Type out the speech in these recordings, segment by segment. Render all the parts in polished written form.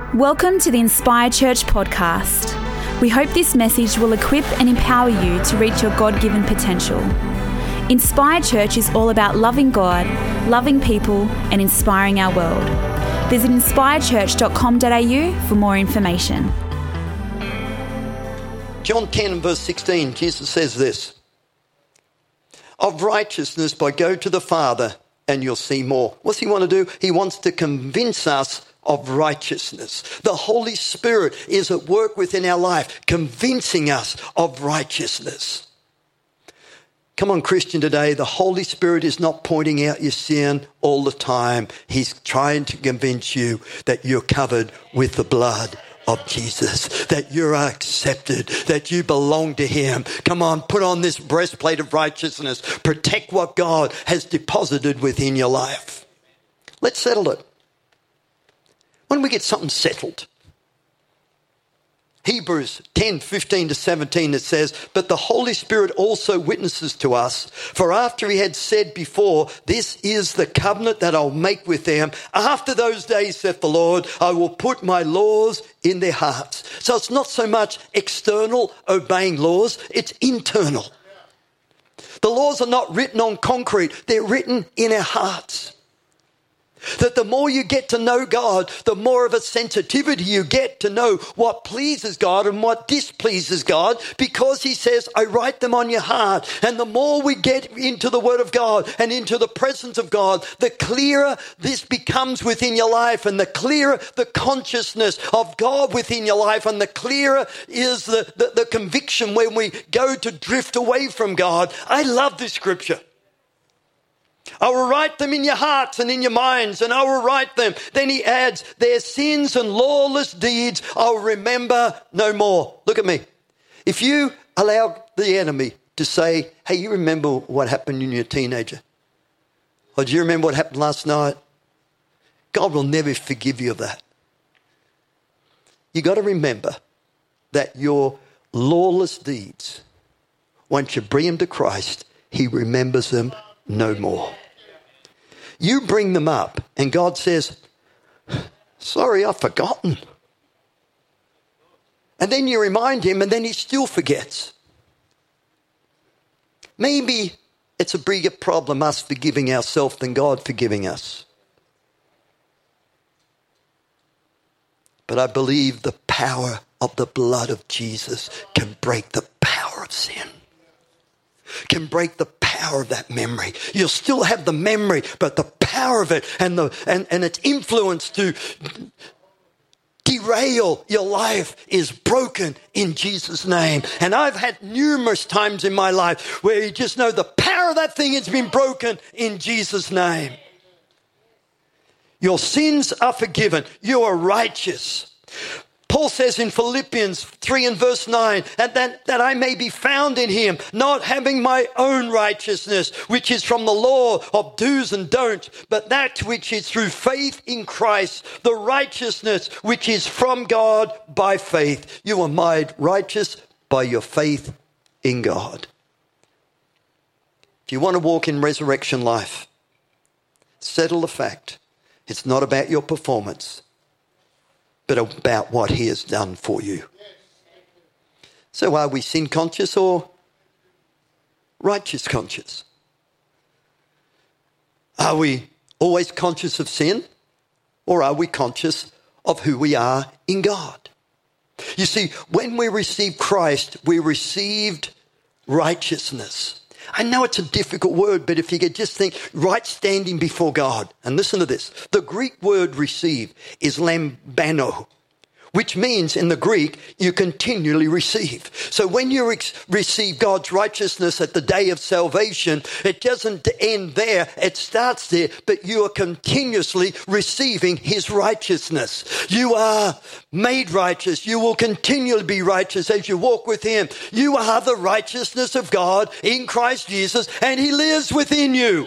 Welcome to the Inspire Church podcast. We hope this message will equip and empower you to reach your God-given potential. Inspire Church is all about loving God, loving people, and inspiring our world. Visit inspirechurch.com.au for more information. John 10 and verse 16, Jesus says this, "Of righteousness by go to the Father and you'll see more." What's he want to do? He wants to convince us of righteousness. The Holy Spirit is at work within our life, convincing us of righteousness. Come on, Christian, today, the Holy Spirit is not pointing out your sin all the time. He's trying to convince you that you're covered with the blood of Jesus, that you're accepted, that you belong to Him. Come on, put on this breastplate of righteousness. Protect what God has deposited within your life. Let's settle it. When we get something settled, Hebrews 10:15 to 17, it says, "But the Holy Spirit also witnesses to us, for after He had said before, 'This is the covenant that I'll make with them. After those days, saith the Lord, I will put my laws in their hearts.'" So it's not so much external obeying laws, it's internal. The laws are not written on concrete, they're written in our hearts. That the more you get to know God, the more of a sensitivity you get to know what pleases God and what displeases God, because He says, I write them on your heart. And the more we get into the Word of God and into the presence of God, the clearer this becomes within your life, and the clearer the consciousness of God within your life, and the clearer is the conviction when we go to drift away from God. I love this scripture. "I will write them in your hearts and in your minds, and I will write them." Then he adds, "Their sins and lawless deeds I'll remember no more." Look at me. If you allow the enemy to say, "Hey, you remember what happened when you were a teenager? Or do you remember what happened last night?" God will never forgive you of that. You got to remember that your lawless deeds, once you bring them to Christ, He remembers them no more. You bring them up and God says, "Sorry, I've forgotten." And then you remind Him and then He still forgets. Maybe it's a bigger problem us forgiving ourselves than God forgiving us. But I believe the power of the blood of Jesus can break the power of sin. Can break the power of that memory. You'll still have the memory, but the power of it and its influence to derail your life is broken in Jesus' name. And I've had numerous times in my life where you just know the power of that thing has been broken in Jesus' name. Your sins are forgiven. You are righteous. Paul says in Philippians 3 and verse 9, that I may be found in Him, not having my own righteousness, which is from the law of do's and don'ts, but that which is through faith in Christ, the righteousness which is from God by faith. You are made righteous by your faith in God. If you want to walk in resurrection life, settle the fact it's not about your performance, but about what He has done for you. So are we sin conscious or righteous conscious? Are we always conscious of sin, or are we conscious of who we are in God? You see, when we received Christ, we received righteousness. I know it's a difficult word, but if you could just think right standing before God. And listen to this. The Greek word receive is lambano, which means in the Greek, you continually receive. So when you receive God's righteousness at the day of salvation, it doesn't end there. It starts there, but you are continuously receiving His righteousness. You are made righteous. You will continually be righteous as you walk with Him. You are the righteousness of God in Christ Jesus, and He lives within you.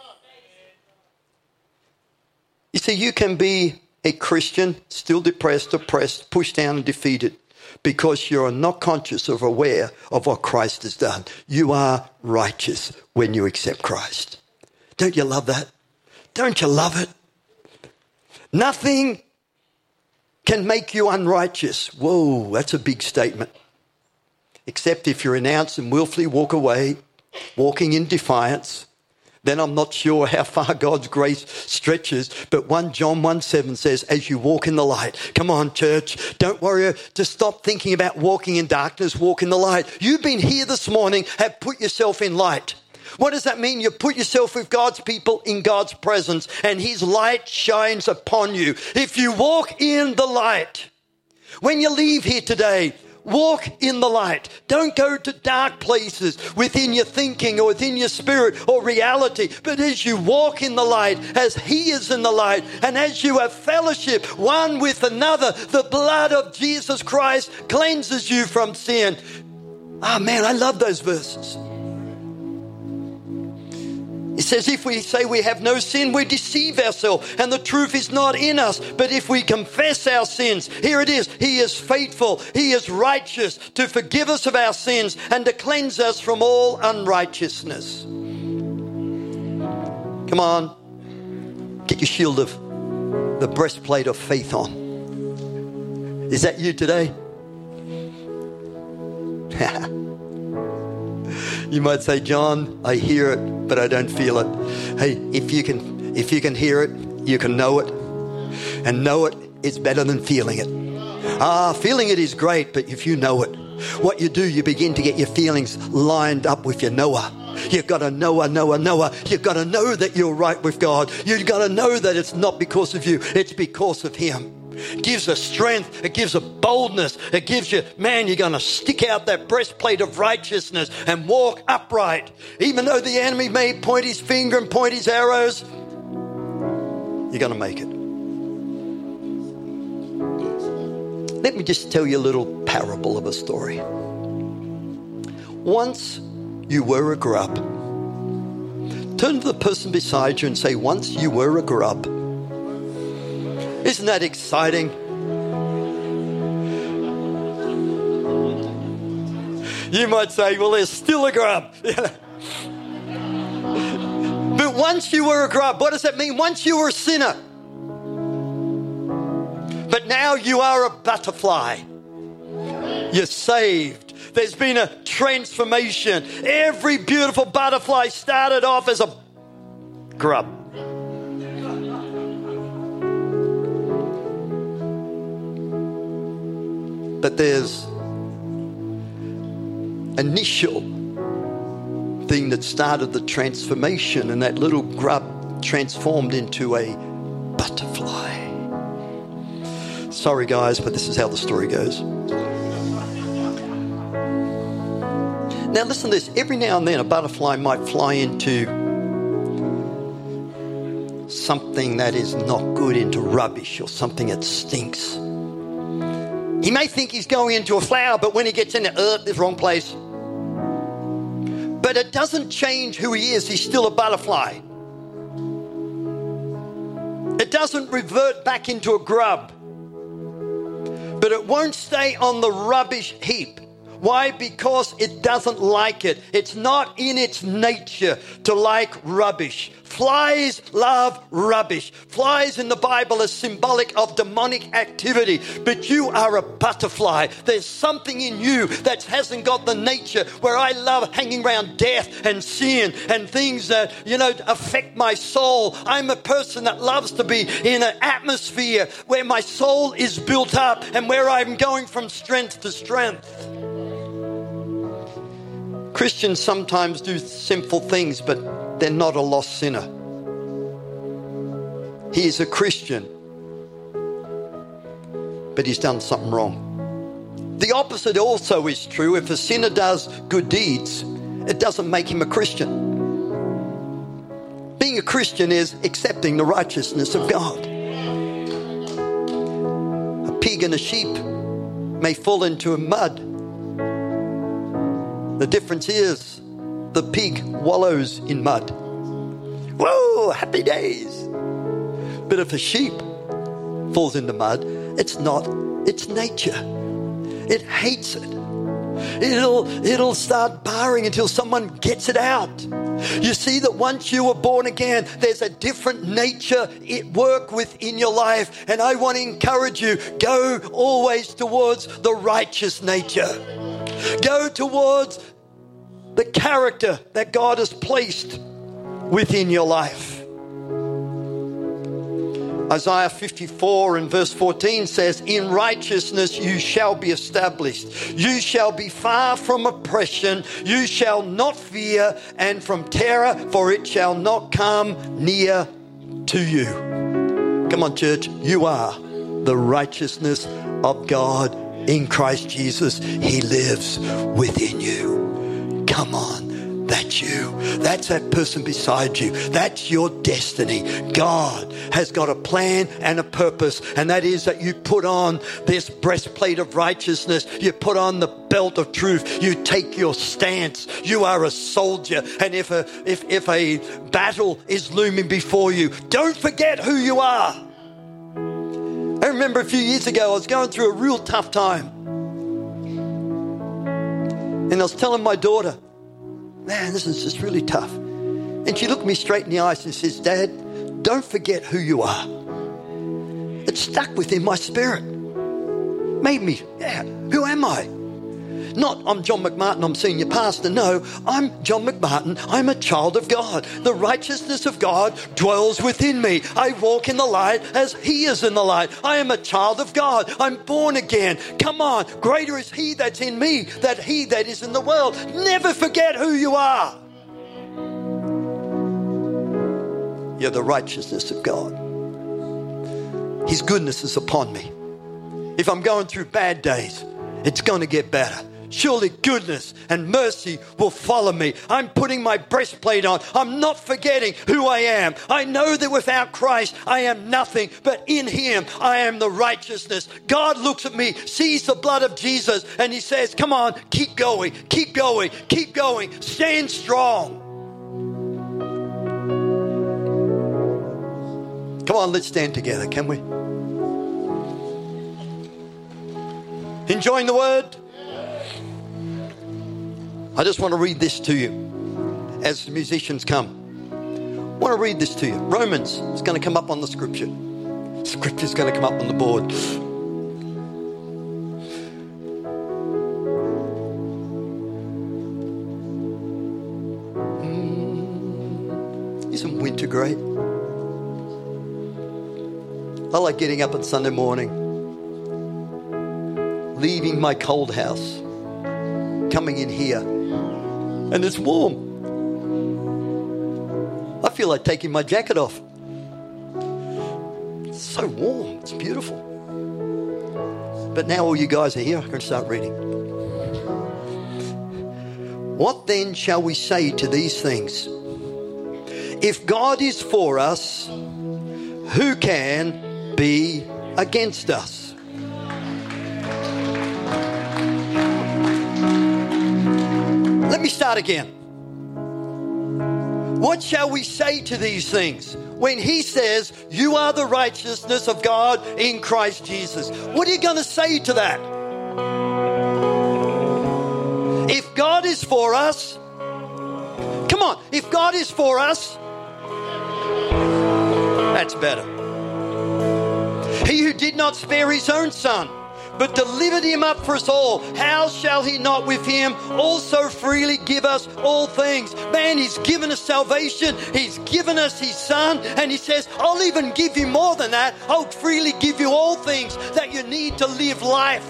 You see, you can be a Christian, still depressed, oppressed, pushed down and defeated because you're not conscious or aware of what Christ has done. You are righteous when you accept Christ. Don't you love that? Don't you love it? Nothing can make you unrighteous. Whoa, that's a big statement. Except if you renounce and willfully walk away, walking in defiance, then I'm not sure how far God's grace stretches. But 1 John 1:7 says, as you walk in the light. Come on, church. Don't worry. Just stop thinking about walking in darkness. Walk in the light. You've been here this morning, have put yourself in light. What does that mean? You put yourself with God's people in God's presence and his light shines upon you. If you walk in the light, when you leave here today, walk in the light. Don't go to dark places within your thinking or within your spirit or reality. But as you walk in the light, as he is in the light, and as you have fellowship one with another, the blood of Jesus Christ cleanses you from sin. Ah, man, I love those verses. It says, if we say we have no sin, we deceive ourselves and the truth is not in us. But if we confess our sins, here it is, he is faithful, he is righteous to forgive us of our sins and to cleanse us from all unrighteousness. Come on, get your shield of the breastplate of faith on. Is that you today? You might say, John, I hear it, but I don't feel it. Hey, if you can hear it, you can know it. And know it is better than feeling it. Feeling it is great, but if you know it, what you do, you begin to get your feelings lined up with your knower. You've got to know. You've got to know that you're right with God. You've got to know that it's not because of you, it's because of him. It gives a strength. It gives a boldness. It gives you, man, you're going to stick out that breastplate of righteousness and walk upright. Even though the enemy may point his finger and point his arrows, you're going to make it. Let me just tell you a little parable of a story. Once you were a grub. Turn to the person beside you and say, once you were a grub. Isn't that exciting? You might say, well, there's still a grub. But once you were a grub, what does that mean? Once you were a sinner. But now you are a butterfly. You're saved. There's been a transformation. Every beautiful butterfly started off as a grub. But there's initial thing that started the transformation, and that little grub transformed into a butterfly. Sorry guys, but this is how the story goes. Now listen to this. Every now and then a butterfly might fly into something that is not good, into rubbish or something that stinks. He may think he's going into a flower, but when he gets in there, this wrong place. But it doesn't change who he is. He's still a butterfly. It doesn't revert back into a grub. But it won't stay on the rubbish heap. Why? Because it doesn't like it. It's not in its nature to like rubbish. Flies love rubbish. Flies in the Bible are symbolic of demonic activity. But you are a butterfly. There's something in you that hasn't got the nature where I love hanging around death and sin and things that, affect my soul. I'm a person that loves to be in an atmosphere where my soul is built up and where I'm going from strength to strength. Christians sometimes do sinful things, but they're not a lost sinner. He is a Christian, but he's done something wrong. The opposite also is true. If a sinner does good deeds, it doesn't make him a Christian. Being a Christian is accepting the righteousness of God. A pig and a sheep may fall into a mud. The difference is the pig wallows in mud. Whoa, happy days. But if a sheep falls into mud, it's not its nature. It hates it. It'll start barring until someone gets it out. You see that once you were born again, there's a different nature at work within your life. And I want to encourage you, go always towards the righteous nature. Go towards the character that God has placed within your life. Isaiah 54 and verse 14 says, in righteousness you shall be established. You shall be far from oppression. You shall not fear, and from terror, for it shall not come near to you. Come on, church. You are the righteousness of God in Christ Jesus. He lives within you. Come on. That's you. That's that person beside you. That's your destiny. God has got a plan and a purpose, and that is that you put on this breastplate of righteousness. You put on the belt of truth. You take your stance. You are a soldier, and if a battle is looming before you, don't forget who you are. I remember a few years ago, I was going through a real tough time, and I was telling my daughter, man, this is just really tough. And she looked me straight in the eyes and says, Dad, don't forget who you are. It stuck within my spirit. Made me, who am I? Not, I'm John McMartin, I'm senior pastor. No, I'm John McMartin. I'm a child of God. The righteousness of God dwells within me. I walk in the light as He is in the light. I am a child of God. I'm born again. Come on, greater is He that's in me than he that is in the world. Never forget who you are. You're the righteousness of God. His goodness is upon me. If I'm going through bad days, it's going to get better. Surely goodness and mercy will follow me. I'm putting my breastplate on. I'm not forgetting who I am. I know that without Christ, I am nothing, but in Him, I am the righteousness. God looks at me, sees the blood of Jesus, and He says, come on, keep going, keep going, keep going. Stand strong. Come on, let's stand together, can we? Enjoying the word? I just want to read this to you as the musicians come. I want to read this to you. Romans is going to come up on the scripture. Scripture is going to come up on the board. Isn't winter great? I like getting up on Sunday morning, leaving my cold house, coming in here, and it's warm. I feel like taking my jacket off. It's so warm. It's beautiful. But now all you guys are here, I can start reading. What then shall we say to these things? If God is for us, who can be against us? Let me start again. What shall we say to these things when He says you are the righteousness of God in Christ Jesus? What are you going to say to that? If God is for us, come on, if God is for us, that's better. He who did not spare His own Son, but delivered Him up for us all, how shall He not with Him also freely give us all things? Man, He's given us salvation. He's given us His Son. And He says, I'll even give you more than that. I'll freely give you all things that you need to live life.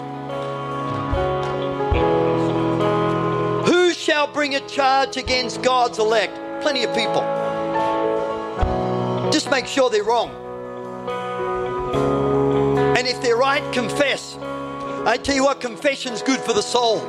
Who shall bring a charge against God's elect? Plenty of people. Just make sure they're wrong. And if they're right, confess. I tell you what, confession's good for the soul.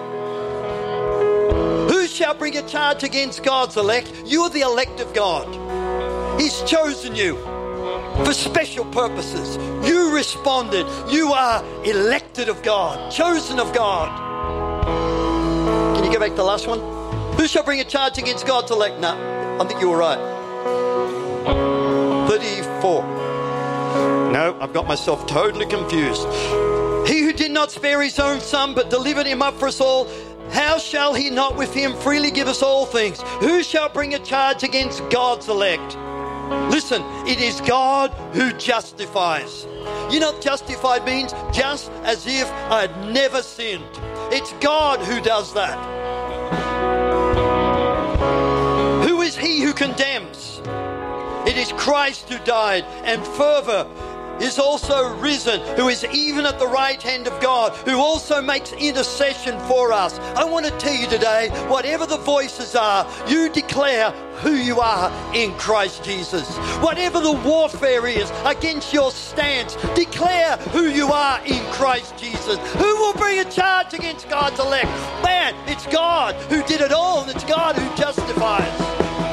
Who shall bring a charge against God's elect? You're the elect of God. He's chosen you for special purposes. You responded. You are elected of God, chosen of God. Can you go back to the last one? Who shall bring a charge against God's elect? No, I think you were right. 34. No, I've got myself totally confused. He who did not spare His own Son, but delivered Him up for us all, how shall he not with him freely give us all things? Who shall bring a charge against God's elect? Listen, it is God who justifies. You know what justified means? Just as if I'd never sinned. It's God who does that. Who is he who condemns? It is Christ who died and further is also risen, who is even at the right hand of God, who also makes intercession for us. I want to tell you today, whatever the voices are, you declare who you are in Christ Jesus. Whatever the warfare is against your stance, declare who you are in Christ Jesus. Who will bring a charge against God's elect? Man, it's God who did it all, and it's God who justifies.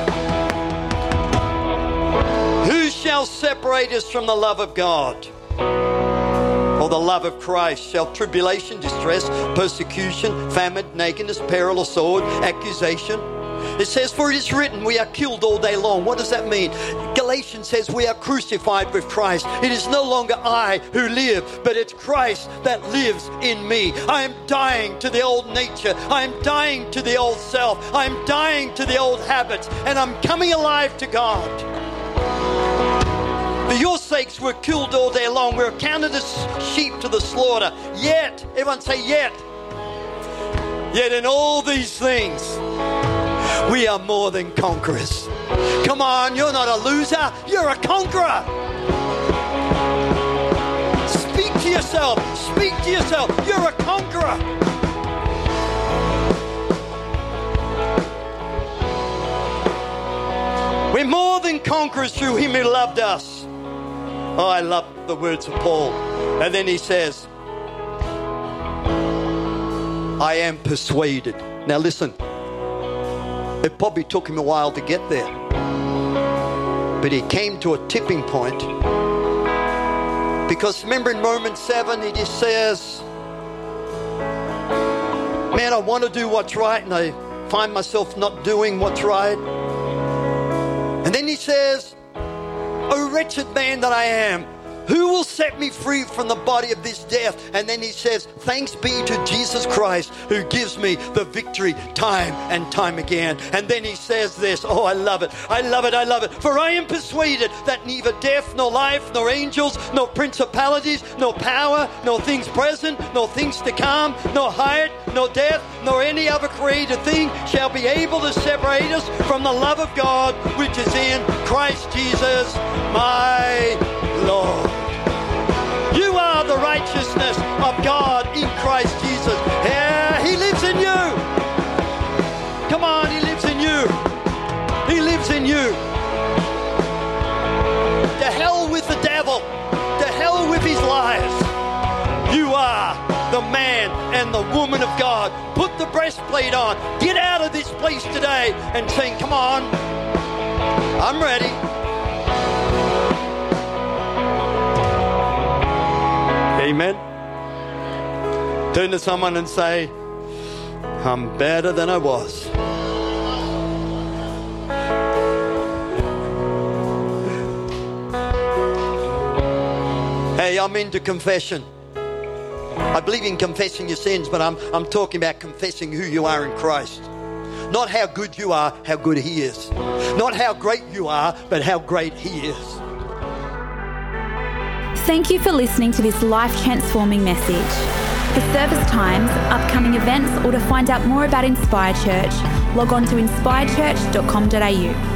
Who shall separate us from the love of God? Or the love of Christ? Shall tribulation, distress, persecution, famine, nakedness, peril, or sword, accusation? It says, for it is written, we are killed all day long. What does that mean? Galatians says we are crucified with Christ. It is no longer I who live, but it's Christ that lives in me. I am dying to the old nature. I am dying to the old self. I am dying to the old habits, and I'm coming alive to God. For your sakes we're killed all day long. We're counted as sheep to the slaughter. Yet, everyone say yet. Yet in all these things, we are more than conquerors. Come on, you're not a loser. You're a conqueror. Speak to yourself. Speak to yourself. You're a conqueror. We're more than conquerors through him who loved us. Oh, I love the words of Paul. And then he says, I am persuaded. Now listen, it probably took him a while to get there. But he came to a tipping point. Because remember in Romans 7, he just says, man, I want to do what's right, and I find myself not doing what's right. And then he says, O wretched man that I am, who will set me free from the body of this death? And then he says, thanks be to Jesus Christ who gives me the victory time and time again. And then he says this, oh, I love it. I love it. I love it. For I am persuaded that neither death, nor life, nor angels, nor principalities, nor power, nor things present, nor things to come, nor height, nor depth, nor any other created thing shall be able to separate us from the love of God which is in Christ Jesus, my Lord. You are the righteousness of God in Christ Jesus. Yeah, he lives in you. Come on, he lives in you. He lives in you. To hell with the devil. To hell with his lies. You are the man and the woman of God. Put the breastplate on. Get out of this place today and sing, come on, I'm ready. Amen. Turn to someone and say, I'm better than I was. Hey, I'm into confession. I believe in confessing your sins, but I'm talking about confessing who you are in Christ. Not how good you are, how good he is. Not how great you are, but how great he is. Thank you for listening to this life-transforming message. For service times, upcoming events, or to find out more about Inspire Church, log on to inspirechurch.com.au.